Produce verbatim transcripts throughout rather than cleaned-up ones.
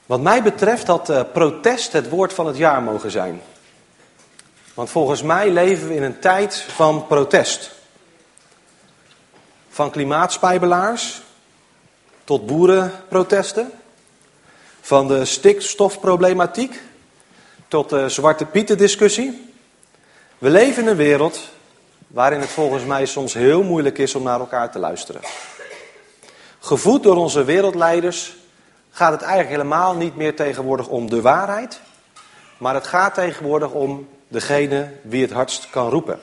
Wat mij betreft had uh, protest het woord van het jaar mogen zijn. Want volgens mij leven we in een tijd van protest. Van klimaatspijbelaars tot boerenprotesten. Van de stikstofproblematiek tot de Zwarte Pieten discussie. We leven in een wereld waarin het volgens mij soms heel moeilijk is om naar elkaar te luisteren. Gevoed door onze wereldleiders gaat het eigenlijk helemaal niet meer tegenwoordig om de waarheid. Maar het gaat tegenwoordig om degene wie het hardst kan roepen.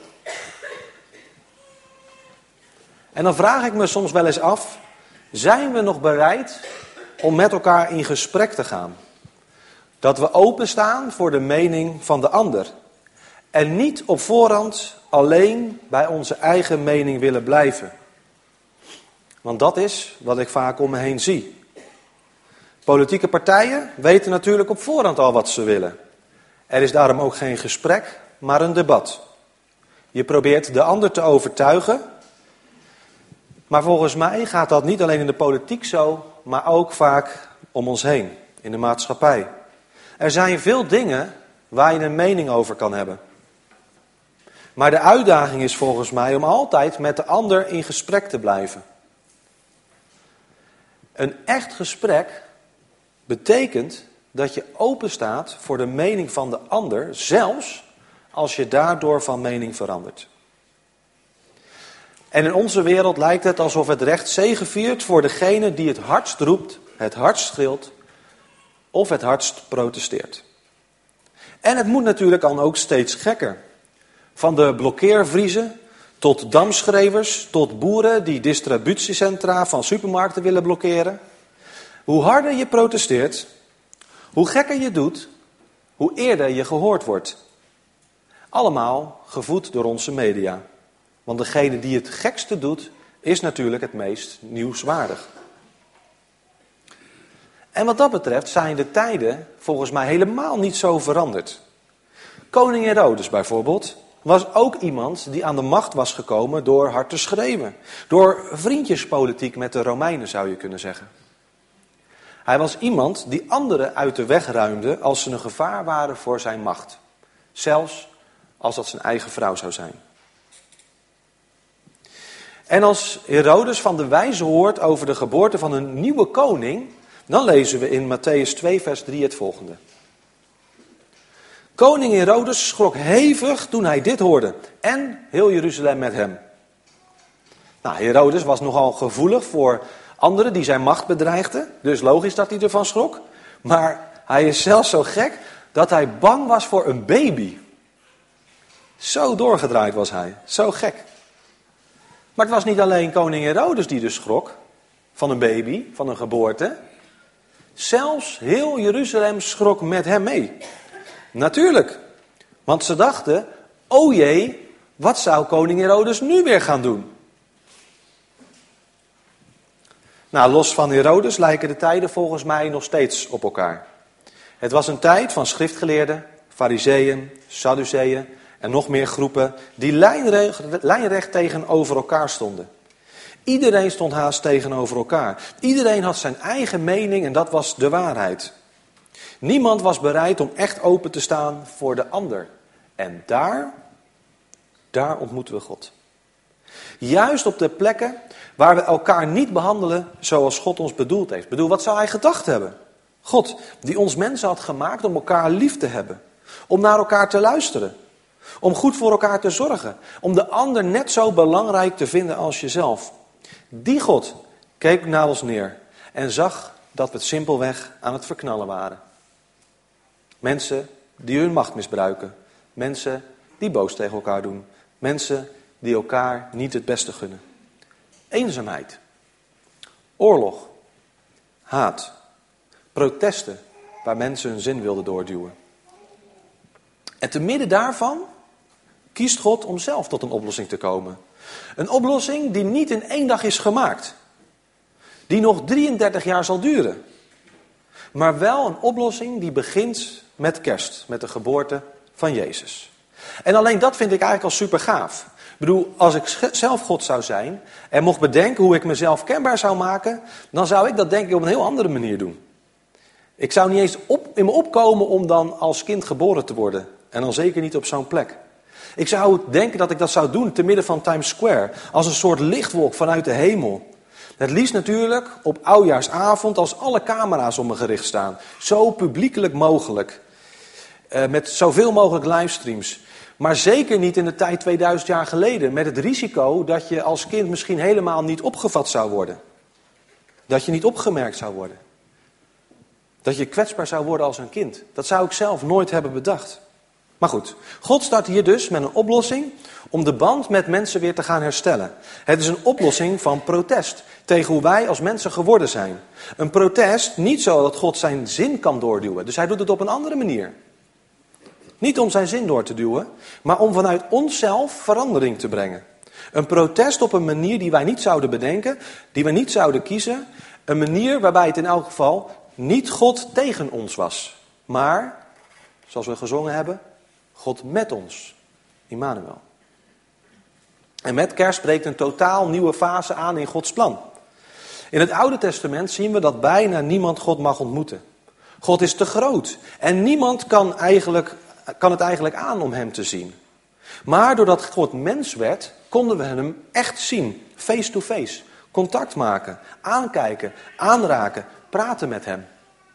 En dan vraag ik me soms wel eens af, zijn we nog bereid om met elkaar in gesprek te gaan? Dat we openstaan voor de mening van de ander. En niet op voorhand alleen bij onze eigen mening willen blijven. Want dat is wat ik vaak om me heen zie. Politieke partijen weten natuurlijk op voorhand al wat ze willen. Er is daarom ook geen gesprek, maar een debat. Je probeert de ander te overtuigen. Maar volgens mij gaat dat niet alleen in de politiek zo, maar ook vaak om ons heen, in de maatschappij. Er zijn veel dingen waar je een mening over kan hebben. Maar de uitdaging is volgens mij om altijd met de ander in gesprek te blijven. Een echt gesprek betekent dat je open staat voor de mening van de ander, zelfs als je daardoor van mening verandert. En in onze wereld lijkt het alsof het recht zegeviert voor degene die het hardst roept, het hardst schreeuwt of het hardst protesteert. En het moet natuurlijk dan ook steeds gekker. Van de blokkeervriezen tot damschreeuwers, tot boeren die distributiecentra van supermarkten willen blokkeren. Hoe harder je protesteert, hoe gekker je doet, hoe eerder je gehoord wordt. Allemaal gevoed door onze media. Want degene die het gekste doet, is natuurlijk het meest nieuwswaardig. En wat dat betreft zijn de tijden volgens mij helemaal niet zo veranderd. Koning Herodes bijvoorbeeld was ook iemand die aan de macht was gekomen door hard te schreeuwen. Door vriendjespolitiek met de Romeinen zou je kunnen zeggen. Hij was iemand die anderen uit de weg ruimde als ze een gevaar waren voor zijn macht. Zelfs als dat zijn eigen vrouw zou zijn. En als Herodes van de wijze hoort over de geboorte van een nieuwe koning, dan lezen we in Mattheüs twee vers drie het volgende. Koning Herodes schrok hevig toen hij dit hoorde en heel Jeruzalem met hem. Nou, Herodes was nogal gevoelig voor anderen die zijn macht bedreigden, dus logisch dat hij ervan schrok. Maar hij is zelfs zo gek dat hij bang was voor een baby. Zo doorgedraaid was hij, zo gek. Maar het was niet alleen koning Herodes die dus schrok van een baby, van een geboorte. Zelfs heel Jeruzalem schrok met hem mee. Natuurlijk, want ze dachten, o jee, wat zou koning Herodes nu weer gaan doen? Nou, los van Herodes lijken de tijden volgens mij nog steeds op elkaar. Het was een tijd van schriftgeleerden, farizeeën, sadduceeën en nog meer groepen die lijnrecht, lijnrecht tegenover elkaar stonden. Iedereen stond haast tegenover elkaar. Iedereen had zijn eigen mening en dat was de waarheid. Niemand was bereid om echt open te staan voor de ander. En daar, daar ontmoeten we God. Juist op de plekken waar we elkaar niet behandelen zoals God ons bedoeld heeft. Ik bedoel, wat zou hij gedacht hebben? God, die ons mensen had gemaakt om elkaar lief te hebben. Om naar elkaar te luisteren. Om goed voor elkaar te zorgen. Om de ander net zo belangrijk te vinden als jezelf. Die God keek naar ons neer en zag dat we het simpelweg aan het verknallen waren. Mensen die hun macht misbruiken. Mensen die boos tegen elkaar doen. Mensen die elkaar niet het beste gunnen. Eenzaamheid. Oorlog. Haat. Protesten waar mensen hun zin wilden doorduwen. En te midden daarvan kiest God om zelf tot een oplossing te komen. Een oplossing die niet in één dag is gemaakt. Die nog drieëndertig jaar zal duren. Maar wel een oplossing die begint met kerst. Met de geboorte van Jezus. En alleen dat vind ik eigenlijk al super gaaf. Ik bedoel, als ik zelf God zou zijn en mocht bedenken hoe ik mezelf kenbaar zou maken, dan zou ik dat denk ik op een heel andere manier doen. Ik zou niet eens op, in me opkomen om dan als kind geboren te worden. En dan zeker niet op zo'n plek. Ik zou denken dat ik dat zou doen te midden van Times Square. Als een soort lichtwolk vanuit de hemel. Het liefst natuurlijk op oudjaarsavond als alle camera's op me gericht staan. Zo publiekelijk mogelijk. Uh, met zoveel mogelijk livestreams. Maar zeker niet in de tijd tweeduizend jaar geleden. Met het risico dat je als kind misschien helemaal niet opgevat zou worden. Dat je niet opgemerkt zou worden. Dat je kwetsbaar zou worden als een kind. Dat zou ik zelf nooit hebben bedacht. Maar goed, God start hier dus met een oplossing om de band met mensen weer te gaan herstellen. Het is een oplossing van protest tegen hoe wij als mensen geworden zijn. Een protest niet zo dat God zijn zin kan doorduwen. Dus hij doet het op een andere manier. Niet om zijn zin door te duwen, maar om vanuit onszelf verandering te brengen. Een protest op een manier die wij niet zouden bedenken, die we niet zouden kiezen. Een manier waarbij het in elk geval niet God tegen ons was. Maar, zoals we gezongen hebben, God met ons. Immanuel. En met kerst breekt een totaal nieuwe fase aan in Gods plan. In het Oude Testament zien we dat bijna niemand God mag ontmoeten. God is te groot. En niemand kan, eigenlijk, kan het eigenlijk aan om hem te zien. Maar doordat God mens werd, konden we hem echt zien. Face to face. Contact maken. Aankijken. Aanraken. Praten met hem.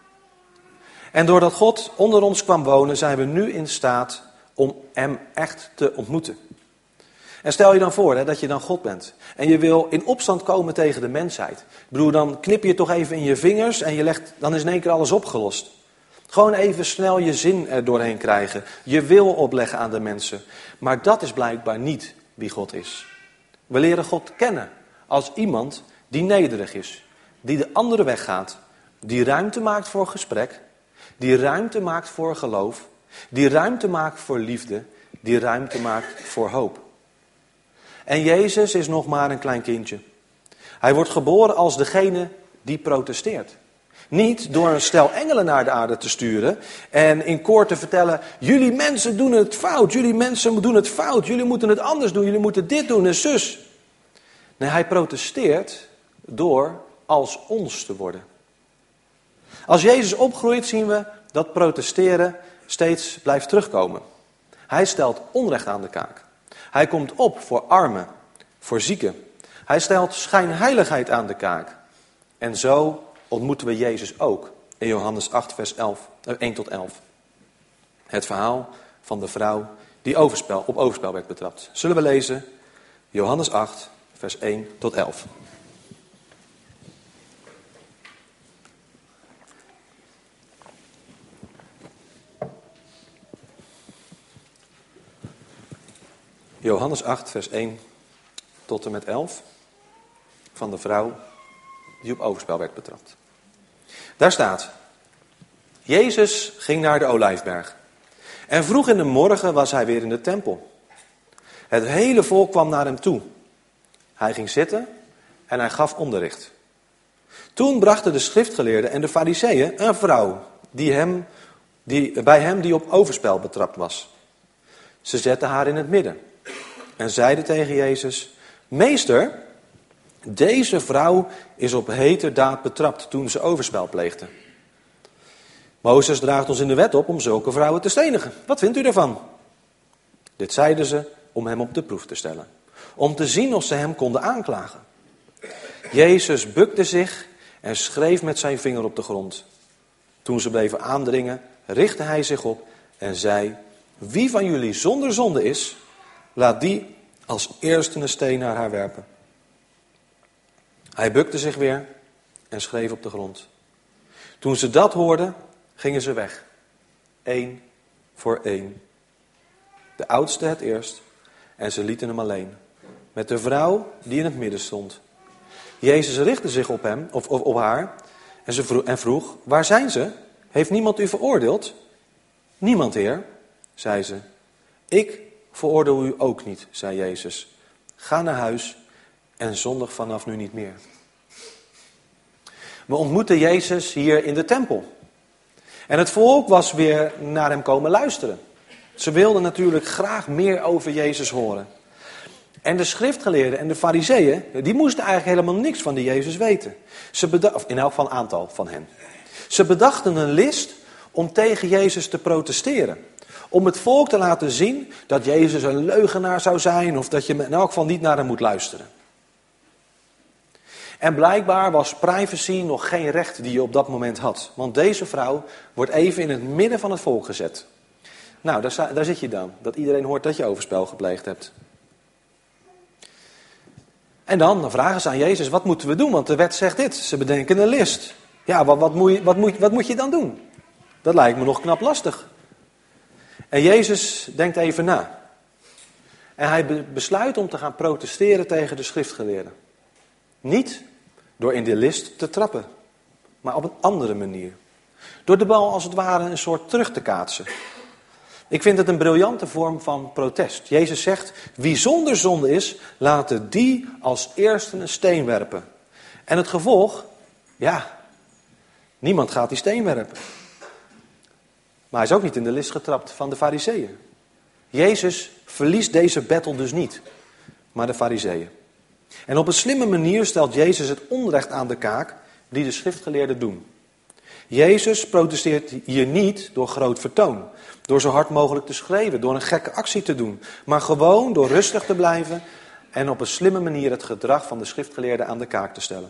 En doordat God onder ons kwam wonen, zijn we nu in staat om hem echt te ontmoeten. En stel je dan voor hè, dat je dan God bent. En je wil in opstand komen tegen de mensheid. Ik bedoel, dan knip je toch even in je vingers en je legt, dan is in één keer alles opgelost. Gewoon even snel je zin er doorheen krijgen. Je wil opleggen aan de mensen. Maar dat is blijkbaar niet wie God is. We leren God kennen als iemand die nederig is. Die de andere weg gaat. Die ruimte maakt voor gesprek. Die ruimte maakt voor geloof. Die ruimte maakt voor liefde. Die ruimte maakt voor hoop. En Jezus is nog maar een klein kindje. Hij wordt geboren als degene die protesteert. Niet door een stel engelen naar de aarde te sturen en in koor te vertellen, jullie mensen doen het fout, jullie mensen doen het fout, jullie moeten het anders doen, jullie moeten dit doen en zus. Nee, hij protesteert door als ons te worden. Als Jezus opgroeit zien we dat protesteren steeds blijft terugkomen. Hij stelt onrecht aan de kaak. Hij komt op voor armen, voor zieken. Hij stelt schijnheiligheid aan de kaak. En zo ontmoeten we Jezus ook in Johannes acht, vers elf, één tot elf. Het verhaal van de vrouw die overspel, op overspel werd betrapt. Zullen we lezen Johannes acht, vers één tot elf. Johannes acht, vers één tot en met elf. Van de vrouw die op overspel werd betrapt. Daar staat: Jezus ging naar de Olijfberg. En vroeg in de morgen was hij weer in de tempel. Het hele volk kwam naar hem toe. Hij ging zitten en hij gaf onderricht. Toen brachten de schriftgeleerden en de fariseeën een vrouw die hem, die, bij hem die op overspel betrapt was. Ze zetten haar in het midden en zeiden tegen Jezus: Meester, deze vrouw is op heterdaad betrapt toen ze overspel pleegde. Mozes draagt ons in de wet op om zulke vrouwen te stenigen. Wat vindt u daarvan? Dit zeiden ze om hem op de proef te stellen. Om te zien of ze hem konden aanklagen. Jezus bukte zich en schreef met zijn vinger op de grond. Toen ze bleven aandringen, richtte hij zich op en zei: Wie van jullie zonder zonde is, laat die als eerste een steen naar haar werpen. Hij bukte zich weer en schreef op de grond. Toen ze dat hoorden, gingen ze weg. Eén voor één. De oudste het eerst en ze lieten hem alleen. Met de vrouw die in het midden stond. Jezus richtte zich op hem, of, of op haar, en, ze vroeg, en vroeg, waar zijn ze? Heeft niemand u veroordeeld? Niemand, Heer, zei ze. Ik veroordeel u ook niet, zei Jezus. Ga naar huis en zondig vanaf nu niet meer. We ontmoeten Jezus hier in de tempel. En het volk was weer naar hem komen luisteren. Ze wilden natuurlijk graag meer over Jezus horen. En de schriftgeleerden en de fariseeën, die moesten eigenlijk helemaal niks van die Jezus weten. Ze bedachten, of in elk geval een aantal van hen. Ze bedachten een list om tegen Jezus te protesteren. Om het volk te laten zien dat Jezus een leugenaar zou zijn of dat je in elk geval niet naar hem moet luisteren. En blijkbaar was privacy nog geen recht die je op dat moment had. Want deze vrouw wordt even in het midden van het volk gezet. Nou, daar, daar zit je dan. Dat iedereen hoort dat je overspel gepleegd hebt. En dan, dan vragen ze aan Jezus, wat moeten we doen? Want de wet zegt dit. Ze bedenken een list. Ja, wat, wat, moet je, wat, moet, wat moet je dan doen? Dat lijkt me nog knap lastig. En Jezus denkt even na. En hij besluit om te gaan protesteren tegen de schriftgeleerden. Niet door in de list te trappen, maar op een andere manier. Door de bal als het ware een soort terug te kaatsen. Ik vind het een briljante vorm van protest. Jezus zegt, wie zonder zonde is, laten die als eerste een steen werpen. En het gevolg, ja, niemand gaat die steen werpen. Maar hij is ook niet in de list getrapt van de Farizeeën. Jezus verliest deze battle dus niet, maar de Farizeeën. En op een slimme manier stelt Jezus het onrecht aan de kaak die de schriftgeleerden doen. Jezus protesteert hier niet door groot vertoon, door zo hard mogelijk te schreeuwen, door een gekke actie te doen, maar gewoon door rustig te blijven en op een slimme manier het gedrag van de schriftgeleerden aan de kaak te stellen.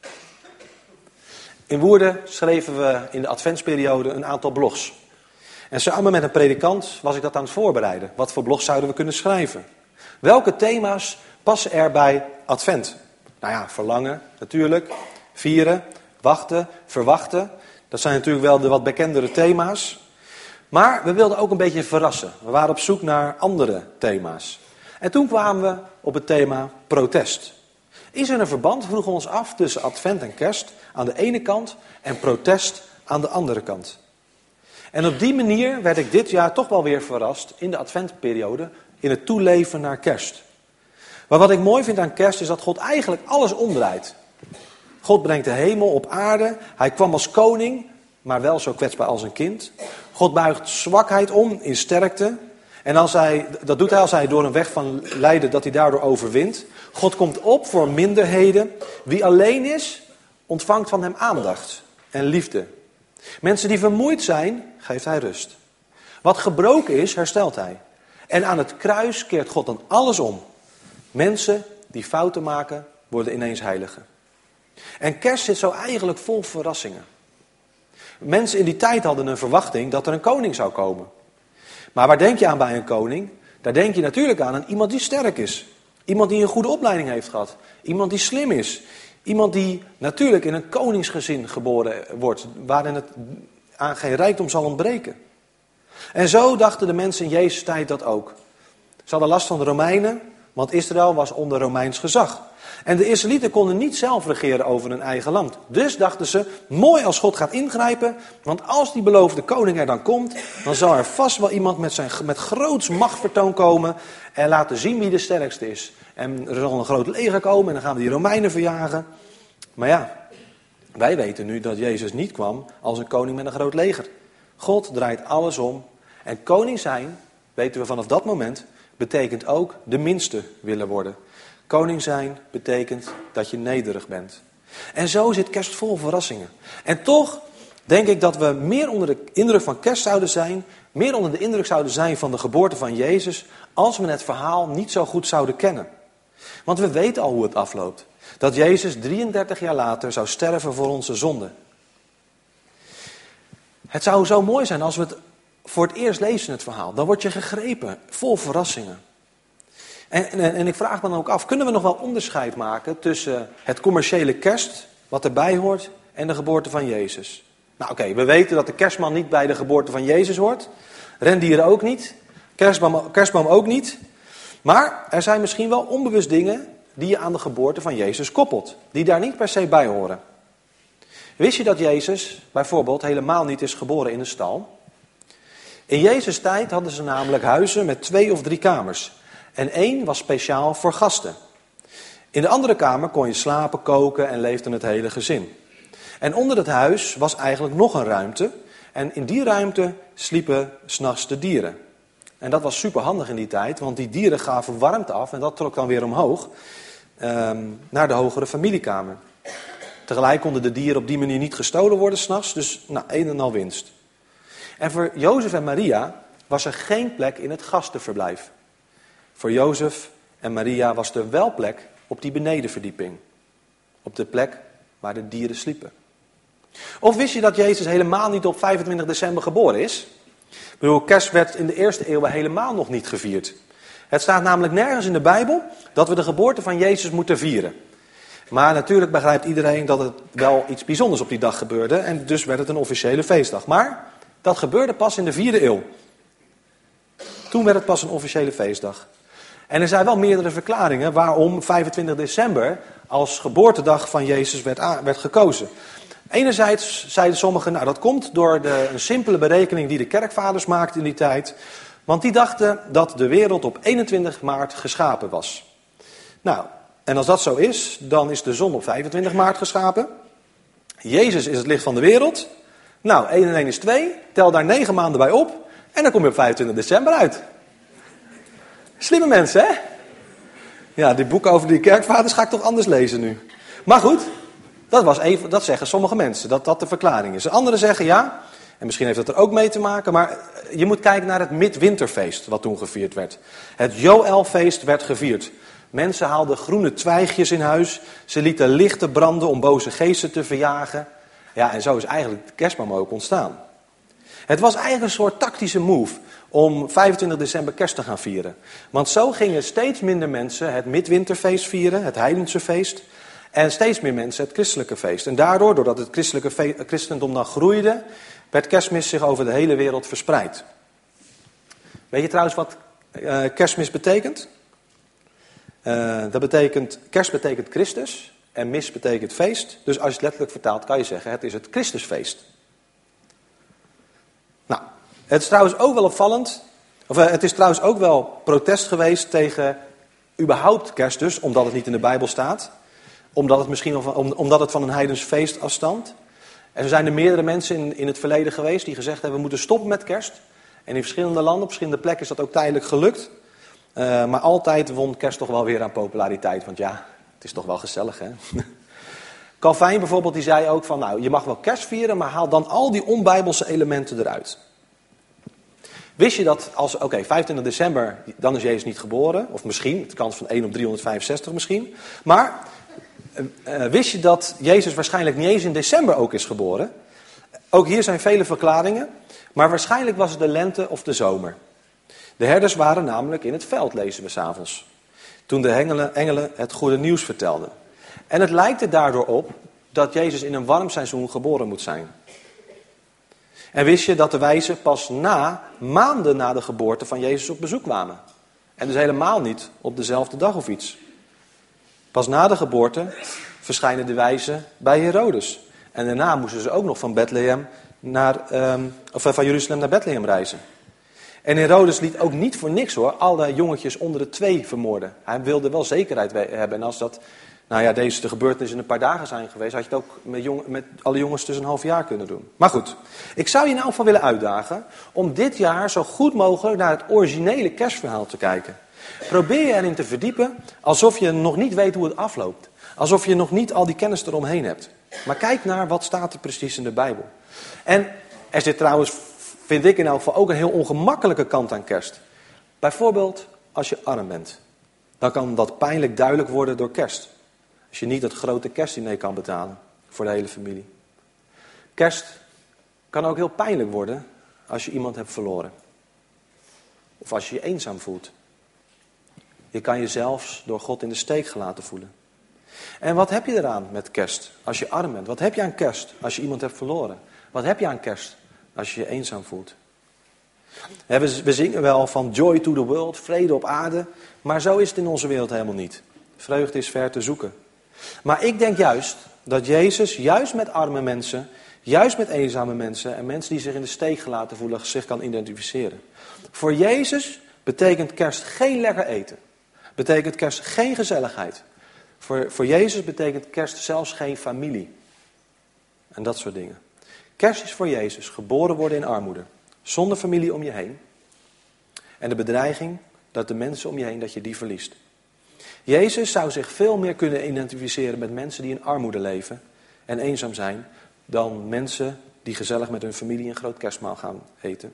In Woerden schreven we in de adventsperiode een aantal blogs. En samen met een predikant was ik dat aan het voorbereiden. Wat voor blogs zouden we kunnen schrijven? Welke thema's passen er bij Advent? Nou ja, verlangen natuurlijk, vieren, wachten, verwachten. Dat zijn natuurlijk wel de wat bekendere thema's. Maar we wilden ook een beetje verrassen. We waren op zoek naar andere thema's. En toen kwamen we op het thema protest. Is er een verband, vroegen we ons af, tussen Advent en Kerst aan de ene kant en protest aan de andere kant? En op die manier werd ik dit jaar toch wel weer verrast in de Adventperiode in het toeleven naar Kerst. Maar wat ik mooi vind aan Kerst is dat God eigenlijk alles omdraait. God brengt de hemel op aarde. Hij kwam als koning, maar wel zo kwetsbaar als een kind. God buigt zwakheid om in sterkte. En als hij, dat doet hij als hij door een weg van lijden dat hij daardoor overwint. God komt op voor minderheden. Wie alleen is, ontvangt van hem aandacht en liefde. Mensen die vermoeid zijn, geeft hij rust. Wat gebroken is, herstelt hij. En aan het kruis keert God dan alles om. Mensen die fouten maken, worden ineens heiligen. En Kerst zit zo eigenlijk vol verrassingen. Mensen in die tijd hadden een verwachting dat er een koning zou komen. Maar waar denk je aan bij een koning? Daar denk je natuurlijk aan aan iemand die sterk is. Iemand die een goede opleiding heeft gehad. Iemand die slim is. Iemand die natuurlijk in een koningsgezin geboren wordt, waarin het aan geen rijkdom zal ontbreken. En zo dachten de mensen in Jezus' tijd dat ook. Ze hadden last van de Romeinen, want Israël was onder Romeins gezag. En de Israëlieten konden niet zelf regeren over hun eigen land. Dus dachten ze, mooi als God gaat ingrijpen, want als die beloofde koning er dan komt, dan zal er vast wel iemand met, zijn, met groots machtvertoon komen en laten zien wie de sterkste is. En er zal een groot leger komen en dan gaan we die Romeinen verjagen. Maar ja, wij weten nu dat Jezus niet kwam als een koning met een groot leger. God draait alles om. En koning zijn, weten we vanaf dat moment, betekent ook de minste willen worden. Koning zijn betekent dat je nederig bent. En zo zit Kerst vol verrassingen. En toch denk ik dat we meer onder de indruk van Kerst zouden zijn, meer onder de indruk zouden zijn van de geboorte van Jezus, als we het verhaal niet zo goed zouden kennen. Want we weten al hoe het afloopt. Dat Jezus drieëndertig jaar later zou sterven voor onze zonden. Het zou zo mooi zijn als we het voor het eerst lezen, het verhaal. Dan word je gegrepen, vol verrassingen. En, en, en ik vraag me dan ook af, kunnen we nog wel onderscheid maken tussen het commerciële kerst, wat erbij hoort, en de geboorte van Jezus? Nou oké, okay, we weten dat de kerstman niet bij de geboorte van Jezus hoort. Rendieren ook niet. Kerstboom, kerstboom ook niet. Maar er zijn misschien wel onbewust dingen die je aan de geboorte van Jezus koppelt. Die daar niet per se bij horen. Wist je dat Jezus bijvoorbeeld helemaal niet is geboren in een stal? In Jezus' tijd hadden ze namelijk huizen met twee of drie kamers. En één was speciaal voor gasten. In de andere kamer kon je slapen, koken en leefde het hele gezin. En onder het huis was eigenlijk nog een ruimte. En in die ruimte sliepen 's nachts de dieren. En dat was super handig in die tijd, want die dieren gaven warmte af en dat trok dan weer omhoog um, naar de hogere familiekamer. Tegelijk konden de dieren op die manier niet gestolen worden 's nachts, dus nou, een en al winst. En voor Jozef en Maria was er geen plek in het gastenverblijf. Voor Jozef en Maria was er wel plek op die benedenverdieping. Op de plek waar de dieren sliepen. Of wist je dat Jezus helemaal niet op vijfentwintig december geboren is? Ik bedoel, kerst werd in de eerste eeuw helemaal nog niet gevierd. Het staat namelijk nergens in de Bijbel dat we de geboorte van Jezus moeten vieren. Maar natuurlijk begrijpt iedereen dat het wel iets bijzonders op die dag gebeurde. En dus werd het een officiële feestdag. Maar dat gebeurde pas in de vierde eeuw. Toen werd het pas een officiële feestdag. En er zijn wel meerdere verklaringen waarom vijfentwintig december als geboortedag van Jezus werd, werd gekozen. Enerzijds zeiden sommigen, nou dat komt door de, een simpele berekening die de kerkvaders maakten in die tijd. Want die dachten dat de wereld op eenentwintig maart geschapen was. Nou, en als dat zo is, dan is de zon op vijfentwintig maart geschapen. Jezus is het licht van de wereld. Nou, één en één is twee. Tel daar negen maanden bij op. En dan kom je op vijfentwintig december uit. Slimme mensen, hè? Ja, die boeken over die kerkvaders ga ik toch anders lezen nu. Maar goed, dat, was even, dat zeggen sommige mensen, dat dat de verklaring is. Anderen zeggen ja, en misschien heeft dat er ook mee te maken, maar je moet kijken naar het midwinterfeest wat toen gevierd werd. Het Joëlfeest werd gevierd. Mensen haalden groene twijgjes in huis, ze lieten lichten branden om boze geesten te verjagen. Ja, en zo is eigenlijk de kerstboom ook ontstaan. Het was eigenlijk een soort tactische move om vijfentwintig december kerst te gaan vieren. Want zo gingen steeds minder mensen het midwinterfeest vieren, het heidense feest. En steeds meer mensen het christelijke feest. En daardoor, doordat het christelijke fe- christendom dan groeide, werd kerstmis zich over de hele wereld verspreid. Weet je trouwens wat uh, kerstmis betekent? Uh, dat betekent, kerst betekent Christus en mis betekent feest. Dus als je het letterlijk vertaalt kan je zeggen, het is het Christusfeest. Nou, het is trouwens ook wel opvallend, of uh, het is trouwens ook wel protest geweest tegen überhaupt kerst dus, omdat het niet in de Bijbel staat. Omdat het misschien om, omdat het van een heidens feest afstamt. En er zijn er meerdere mensen in, in het verleden geweest die gezegd hebben, we moeten stoppen met kerst. En in verschillende landen, op verschillende plekken is dat ook tijdelijk gelukt. Uh, maar altijd won kerst toch wel weer aan populariteit. Want ja, het is toch wel gezellig, hè? Calvijn bijvoorbeeld, die zei ook van, nou, je mag wel kerst vieren, maar haal dan al die onbijbelse elementen eruit. Wist je dat als, oké, okay, vijfentwintig december, dan is Jezus niet geboren. Of misschien, de kans van één op driehonderdvijfenzestig misschien. Maar uh, wist je dat Jezus waarschijnlijk niet eens in december ook is geboren? Ook hier zijn vele verklaringen. Maar waarschijnlijk was het de lente of de zomer. De herders waren namelijk in het veld, lezen we 's avonds. Toen de engelen, engelen het goede nieuws vertelden. En het lijkt er daardoor op dat Jezus in een warm seizoen geboren moet zijn. En wist je dat de wijzen pas na, maanden na de geboorte van Jezus op bezoek kwamen. En dus helemaal niet op dezelfde dag of iets. Pas na de geboorte verschijnen de wijzen bij Herodes. En daarna moesten ze ook nog van Bethlehem naar, um, of van Jeruzalem naar Bethlehem reizen. En Herodes liet ook niet voor niks hoor, alle jongetjes onder de twee vermoorden. Hij wilde wel zekerheid hebben. En als dat, nou ja, deze de gebeurtenissen een paar dagen zijn geweest, had je het ook met, jong, met alle jongens tussen een half jaar kunnen doen. Maar goed, ik zou je in elk geval willen uitdagen om dit jaar zo goed mogelijk naar het originele kerstverhaal te kijken. Probeer je erin te verdiepen alsof je nog niet weet hoe het afloopt. Alsof je nog niet al die kennis eromheen hebt. Maar kijk naar wat staat er precies in de Bijbel. En er zit trouwens, vind ik in elk geval, ook een heel ongemakkelijke kant aan kerst. Bijvoorbeeld als je arm bent. Dan kan dat pijnlijk duidelijk worden door kerst. Als je niet het grote kerstdiner kan betalen voor de hele familie. Kerst kan ook heel pijnlijk worden als je iemand hebt verloren. Of als je je eenzaam voelt. Je kan je zelfs door God in de steek gelaten voelen. En wat heb je eraan met kerst als je arm bent? Wat heb je aan kerst als je iemand hebt verloren? Wat heb je aan kerst als je je eenzaam voelt? We zingen wel van joy to the world, vrede op aarde. Maar zo is het in onze wereld helemaal niet. Vreugde is ver te zoeken. Maar ik denk juist dat Jezus juist met arme mensen, juist met eenzame mensen en mensen die zich in de steek gelaten voelen, zich kan identificeren. Voor Jezus betekent kerst geen lekker eten. Betekent kerst geen gezelligheid. Voor, voor Jezus betekent kerst zelfs geen familie. En dat soort dingen. Kerst is voor Jezus geboren worden in armoede. Zonder familie om je heen. En de bedreiging dat de mensen om je heen, dat je die verliest. Jezus zou zich veel meer kunnen identificeren met mensen die in armoede leven. en eenzaam zijn dan mensen die gezellig met hun familie een groot kerstmaal gaan eten.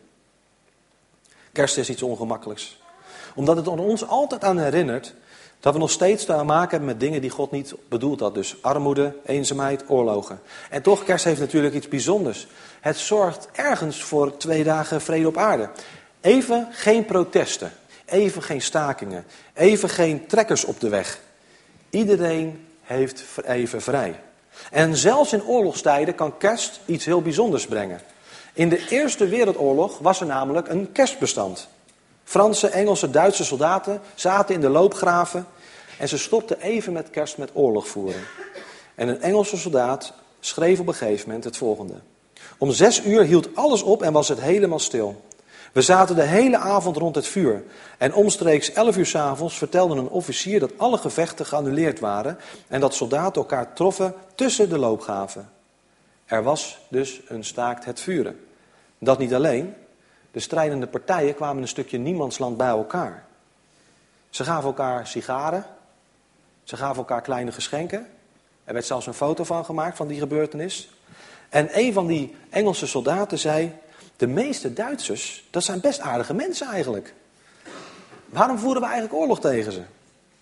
Kerst is iets ongemakkelijks. Omdat het ons altijd aan herinnert dat we nog steeds te maken hebben met dingen die God niet bedoeld had. Dus armoede, eenzaamheid, oorlogen. En toch, kerst heeft natuurlijk iets bijzonders. Het zorgt ergens voor twee dagen vrede op aarde. Even geen protesten. Even geen stakingen. Even geen trekkers op de weg. Iedereen heeft even vrij. En zelfs in oorlogstijden kan kerst iets heel bijzonders brengen. In de Eerste Wereldoorlog was er namelijk een kerstbestand. Franse, Engelse, Duitse soldaten zaten in de loopgraven en ze stopten even met kerst met oorlog voeren. En een Engelse soldaat schreef op een gegeven moment het volgende. Om zes uur hield alles op en was het helemaal stil. We zaten de hele avond rond het vuur. En omstreeks elf uur 's avonds vertelde een officier dat alle gevechten geannuleerd waren en dat soldaten elkaar troffen tussen de loopgraven. Er was dus een staakt het vuren. Dat niet alleen. De strijdende partijen kwamen een stukje niemandsland bij elkaar. Ze gaven elkaar sigaren. Ze gaven elkaar kleine geschenken. Er werd zelfs een foto van gemaakt van die gebeurtenis. En een van die Engelse soldaten zei: de meeste Duitsers, dat zijn best aardige mensen eigenlijk. Waarom voeren we eigenlijk oorlog tegen ze?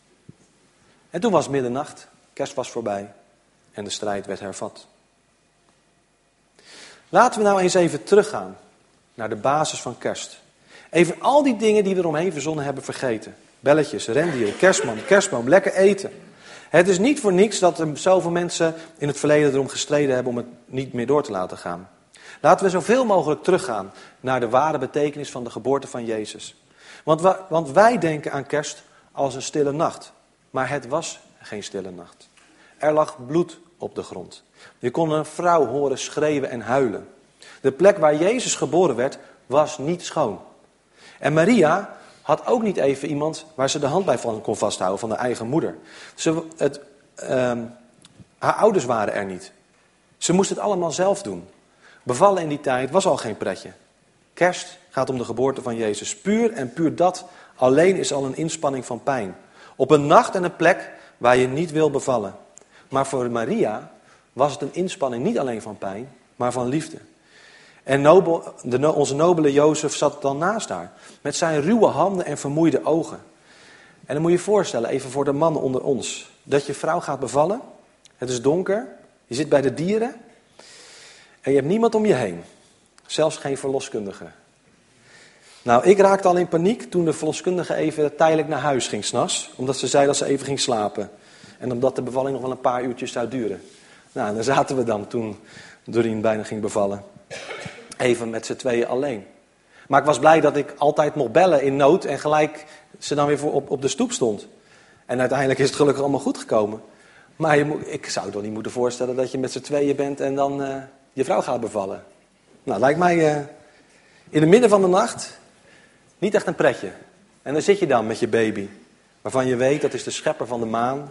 En toen was middernacht, kerst was voorbij en de strijd werd hervat. Laten we nou eens even teruggaan naar de basis van kerst. Even al die dingen die we eromheen verzonnen hebben vergeten. Belletjes, rendier, kerstman, kerstboom, lekker eten. Het is niet voor niks dat er zoveel mensen in het verleden erom gestreden hebben om het niet meer door te laten gaan. Laten we zoveel mogelijk teruggaan naar de ware betekenis van de geboorte van Jezus. Want, wa, want wij denken aan kerst als een stille nacht. Maar het was geen stille nacht. Er lag bloed op de grond. Je kon een vrouw horen schreeuwen en huilen. De plek waar Jezus geboren werd, was niet schoon. En Maria had ook niet even iemand waar ze de hand bij kon vasthouden van haar eigen moeder. Ze, het, um, haar ouders waren er niet. Ze moest het allemaal zelf doen. Bevallen in die tijd was al geen pretje. Kerst gaat om de geboorte van Jezus. Puur en puur dat alleen is al een inspanning van pijn. Op een nacht en een plek waar je niet wil bevallen. Maar voor Maria was het een inspanning niet alleen van pijn, maar van liefde. En nobel, de, onze nobele Jozef zat dan naast haar. Met zijn ruwe handen en vermoeide ogen. En dan moet je je voorstellen, even voor de mannen onder ons. Dat je vrouw gaat bevallen. Het is donker. Je zit bij de dieren. En je hebt niemand om je heen. Zelfs geen verloskundige. Nou, ik raakte al in paniek toen de verloskundige even tijdelijk naar huis ging 's nachts. Omdat ze zei dat ze even ging slapen. En omdat de bevalling nog wel een paar uurtjes zou duren. Nou, daar zaten we dan toen Doreen bijna ging bevallen. Even met z'n tweeën alleen. Maar ik was blij dat ik altijd mocht bellen in nood en gelijk ze dan weer voor op, op de stoep stond. En uiteindelijk is het gelukkig allemaal goed gekomen. Maar je moet, ik zou toch niet moeten voorstellen dat je met z'n tweeën bent en dan uh, je vrouw gaat bevallen. Nou, lijkt mij uh, in het midden van de nacht niet echt een pretje. En dan zit je dan met je baby. Waarvan je weet, dat is de schepper van de maan.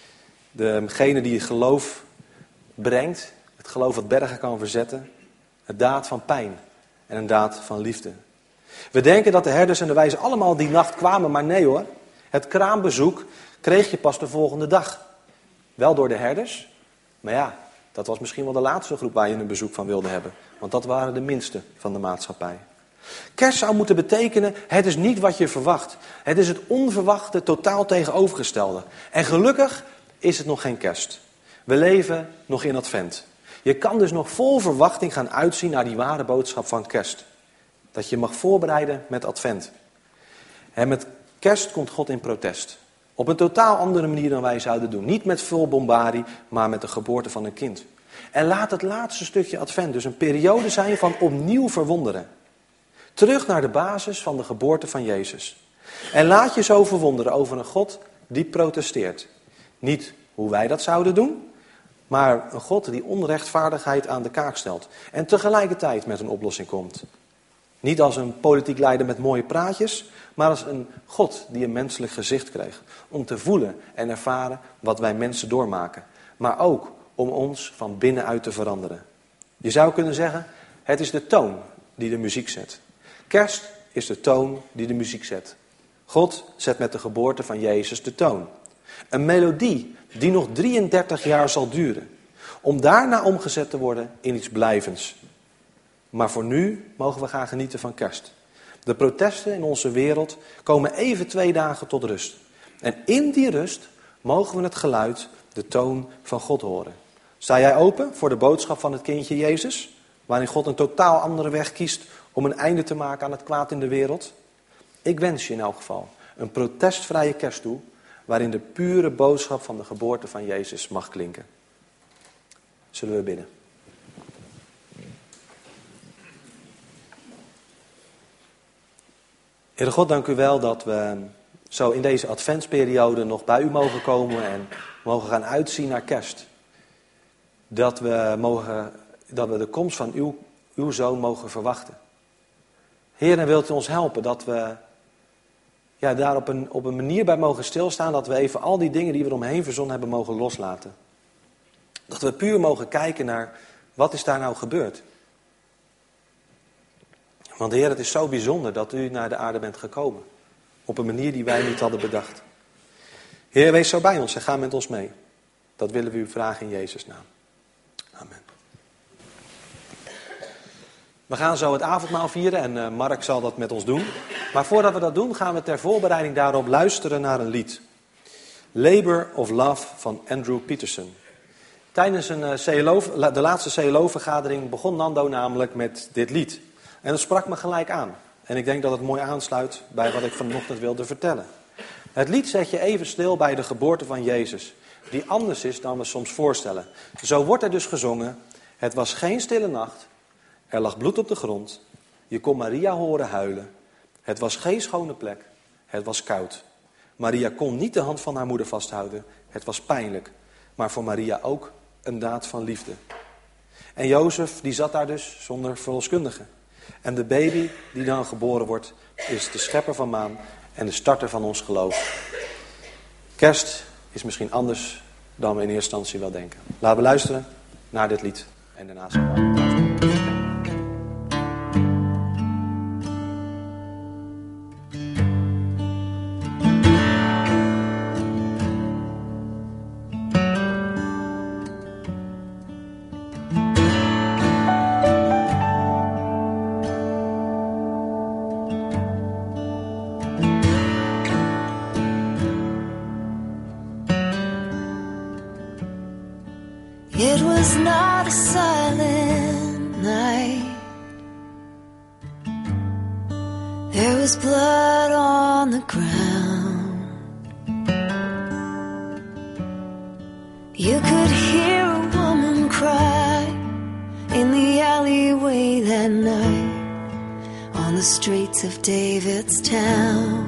Degene die het geloof brengt. Het geloof wat bergen kan verzetten. Een daad van pijn en een daad van liefde. We denken dat de herders en de wijzen allemaal die nacht kwamen, maar nee hoor. Het kraambezoek kreeg je pas de volgende dag. Wel door de herders, maar ja, dat was misschien wel de laatste groep waar je een bezoek van wilde hebben. Want dat waren de minste van de maatschappij. Kerst zou moeten betekenen, het is niet wat je verwacht. Het is het onverwachte, totaal tegenovergestelde. En gelukkig is het nog geen kerst. We leven nog in advent. Je kan dus nog vol verwachting gaan uitzien naar die ware boodschap van kerst. Dat je mag voorbereiden met advent. En met kerst komt God in protest. Op een totaal andere manier dan wij zouden doen. Niet met vol bombardie, maar met de geboorte van een kind. En laat het laatste stukje advent dus een periode zijn van opnieuw verwonderen. Terug naar de basis van de geboorte van Jezus. En laat je zo verwonderen over een God die protesteert. Niet hoe wij dat zouden doen, maar een God die onrechtvaardigheid aan de kaak stelt. En tegelijkertijd met een oplossing komt. Niet als een politiek leider met mooie praatjes, maar als een God die een menselijk gezicht kreeg. Om te voelen en ervaren wat wij mensen doormaken. Maar ook om ons van binnenuit te veranderen. Je zou kunnen zeggen, het is de toon die de muziek zet. Kerst is de toon die de muziek zet. God zet met de geboorte van Jezus de toon. Een melodie die nog drieëndertig jaar zal duren. om daarna omgezet te worden in iets blijvends. Maar voor nu mogen we gaan genieten van kerst. De protesten in onze wereld komen even twee dagen tot rust. En in die rust mogen we het geluid, de toon van God horen. Sta jij open voor de boodschap van het kindje Jezus? Waarin God een totaal andere weg kiest om een einde te maken aan het kwaad in de wereld? Ik wens je in elk geval een protestvrije kerst toe, waarin de pure boodschap van de geboorte van Jezus mag klinken. Zullen we bidden? Heere God, dank u wel dat we zo in deze adventsperiode nog bij u mogen komen en mogen gaan uitzien naar kerst. Dat we, mogen, dat we de komst van uw, uw zoon mogen verwachten. Heer, en wilt u ons helpen dat we ja, daar op een, op een manier bij mogen stilstaan, dat we even al die dingen die we eromheen verzonnen hebben mogen loslaten. Dat we puur mogen kijken naar, wat is daar nou gebeurd? Want Heer, het is zo bijzonder dat u naar de aarde bent gekomen. Op een manier die wij niet hadden bedacht. Heer, wees zo bij ons en ga met ons mee. Dat willen we u vragen in Jezus' naam. Amen. We gaan zo het avondmaal vieren en uh, Mark zal dat met ons doen. Maar voordat we dat doen, gaan we ter voorbereiding daarop luisteren naar een lied. Labor of Love van Andrew Peterson. Tijdens een, uh, C L O, de laatste C L O-vergadering begon Nando namelijk met dit lied. En dat sprak me gelijk aan. En ik denk dat het mooi aansluit bij wat ik vanochtend wilde vertellen. Het lied zet je even stil bij de geboorte van Jezus, die anders is dan we soms voorstellen. Zo wordt er dus gezongen: het was geen stille nacht, er lag bloed op de grond, je kon Maria horen huilen. Het was geen schone plek, het was koud. Maria kon niet de hand van haar moeder vasthouden, het was pijnlijk, maar voor Maria ook een daad van liefde. En Jozef, die zat daar dus zonder verloskundige. En de baby die dan geboren wordt, is de schepper van maan en de starter van ons geloof. Kerst is misschien anders dan we in eerste instantie wel denken. Laten we luisteren naar dit lied en daarna gaan we aan tafel. It was not a silent night. There was blood on the ground. You could hear a woman cry in the alleyway that night on the streets of David's town.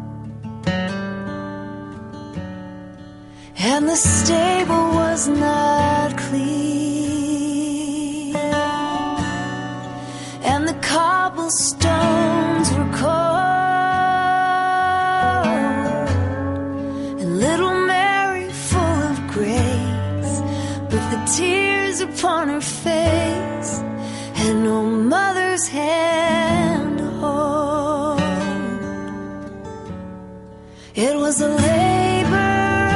And the stable was not clean, and the cobblestones were cold, and little Mary full of grace, with the tears upon her face, and no mother's hand to hold. It was a labor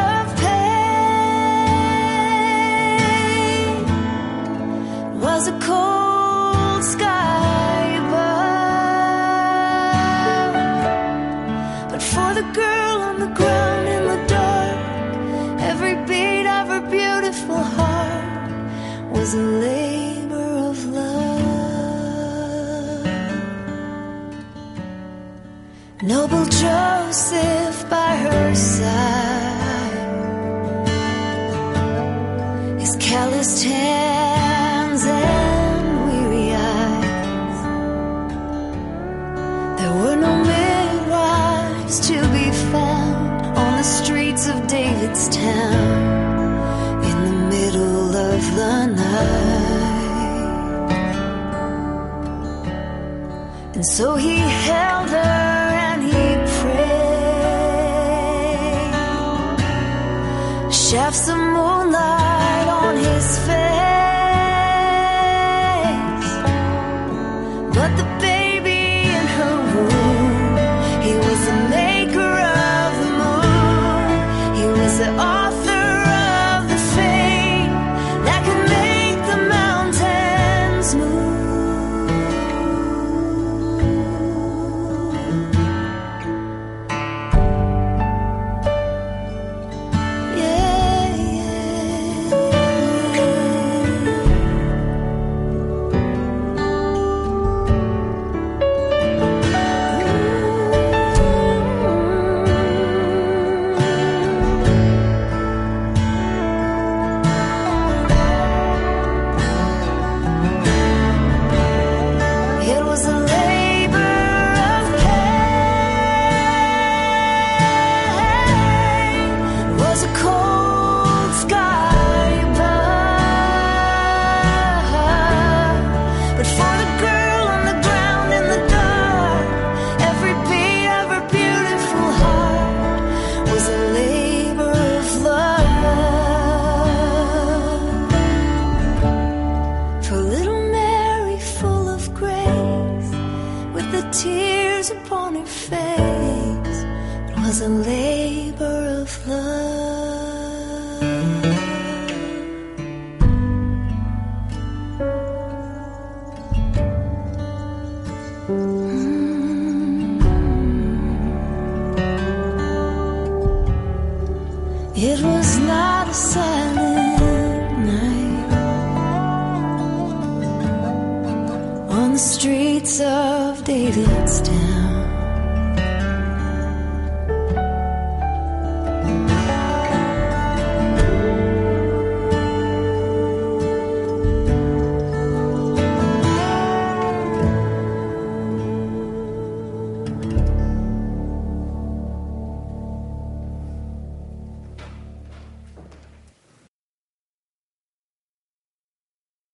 was a cold sky above, but for the girl on the ground in the dark, every beat of her beautiful heart was a labor of love. Noble Joseph by her side, his calloused hands and weary eyes. There were no midwives to be found on the streets of David's town in the middle of the night. And so he held her and he prayed. Shafts of moonlight on his face, but the baby in her womb, he was the maker of the moon. He was the author of the fate that could was a labor of love. It was not a silent night on the streets of Davidstown.